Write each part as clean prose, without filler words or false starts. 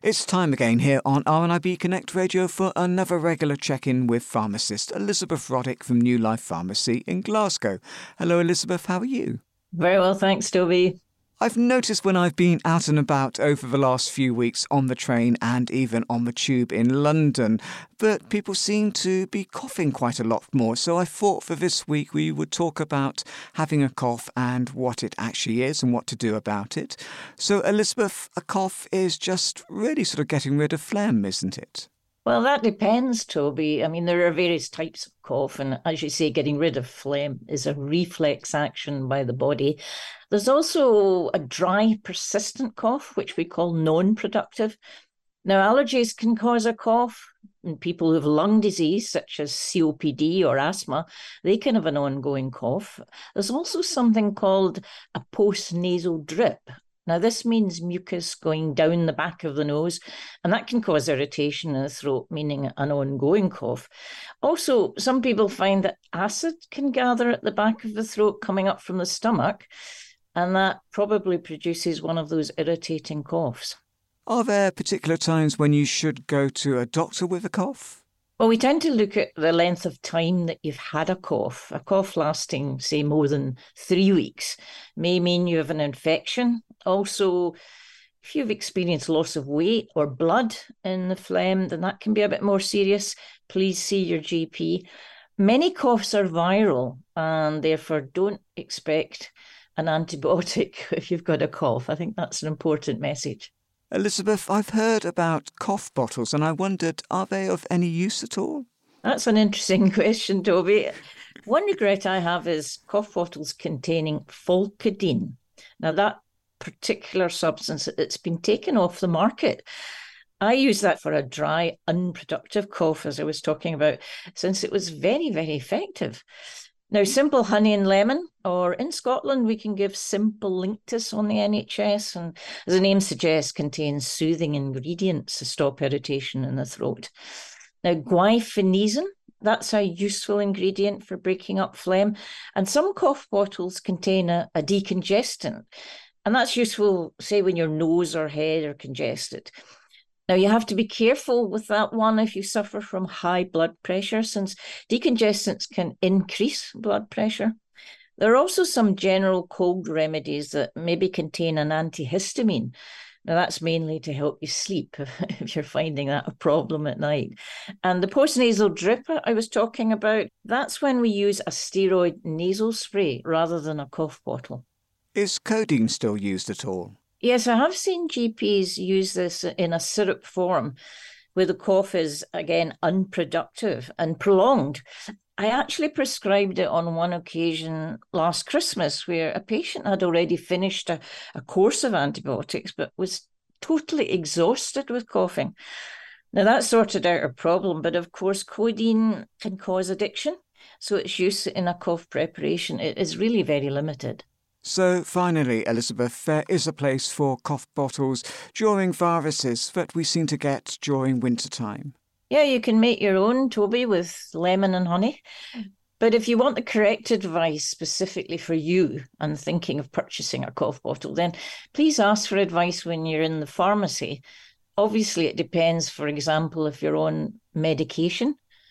It's time again here on RNIB Connect Radio for another regular check-in with pharmacist Elizabeth Roddick from New Life Pharmacy in Glasgow. Hello, Elizabeth. How are you? Very well, thanks, Toby. I've noticed when I've been out and about over the last few weeks on the train and even on the tube in London, that people seem to be coughing quite a lot more. So I thought for this week we would talk about having a cough and what it actually is and what to do about it. So, Elizabeth, a cough is just really sort of getting rid of phlegm, isn't it? Well, that depends, Toby. I mean, there are various types of cough, and as you say, getting rid of phlegm is a reflex action by the body. There's also a dry, persistent cough, which we call non-productive. Now, allergies can cause a cough, and people who have lung disease, such as COPD or asthma, they can have an ongoing cough. There's also something called a post-nasal drip. Now, this means mucus going down the back of the nose, and that can cause irritation in the throat, meaning an ongoing cough. Also, some people find that acid can gather at the back of the throat coming up from the stomach, and that probably produces one of those irritating coughs. Are there particular times when you should go to a doctor with a cough? Well, we tend to look at the length of time that you've had a cough. A cough lasting, say, more than 3 weeks may mean you have an infection. Also, if you've experienced loss of weight or blood in the phlegm, then that can be a bit more serious. Please see your GP. Many coughs are viral, and therefore don't expect an antibiotic if you've got a cough. I think that's an important message. Elizabeth, I've heard about cough bottles and I wondered, are they of any use at all? That's an interesting question, Toby. One regret I have is cough bottles containing Folcodine. Now, that particular substance, it's been taken off the market. I use that for a dry, unproductive cough, as I was talking about, since it was very, very effective. Now, simple honey and lemon, or in Scotland, we can give simple Linctus on the NHS, and as the name suggests, contains soothing ingredients to stop irritation in the throat. Now, guaifenesin, that's a useful ingredient for breaking up phlegm, and some cough bottles contain a decongestant, and that's useful, say, when your nose or head are congested. Now, you have to be careful with that one if you suffer from high blood pressure, since decongestants can increase blood pressure. There are also some general cold remedies that maybe contain an antihistamine. Now, that's mainly to help you sleep if you're finding that a problem at night. And the postnasal drip I was talking about, that's when we use a steroid nasal spray rather than a cough bottle. Is codeine still used at all? Yes, I have seen GPs use this in a syrup form where the cough is, again, unproductive and prolonged. I actually prescribed it on one occasion last Christmas where a patient had already finished a course of antibiotics but was totally exhausted with coughing. Now, that sorted out a problem, but of course, codeine can cause addiction, so its use in a cough preparation is really very limited. So finally, Elizabeth, there is a place for cough bottles during viruses that we seem to get during winter time. Yeah, you can make your own, Toby, with lemon and honey. But if you want the correct advice specifically for you and thinking of purchasing a cough bottle, then please ask for advice when you're in the pharmacy. Obviously, it depends, for example, if you're on medication.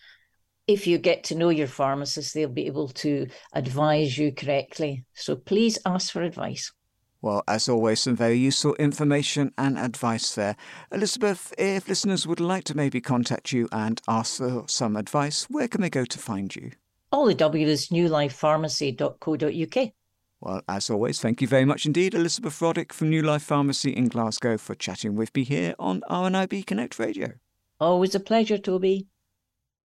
If you get to know your pharmacist, they'll be able to advise you correctly. So please ask for advice. Well, as always, some very useful information and advice there. Elizabeth, if listeners would like to maybe contact you and ask for some advice, where can they go to find you? All the W is newlifepharmacy.co.uk. Well, as always, thank you very much indeed, Elizabeth Roddick from New Life Pharmacy in Glasgow, for chatting with me here on RNIB Connect Radio. Always a pleasure, Toby.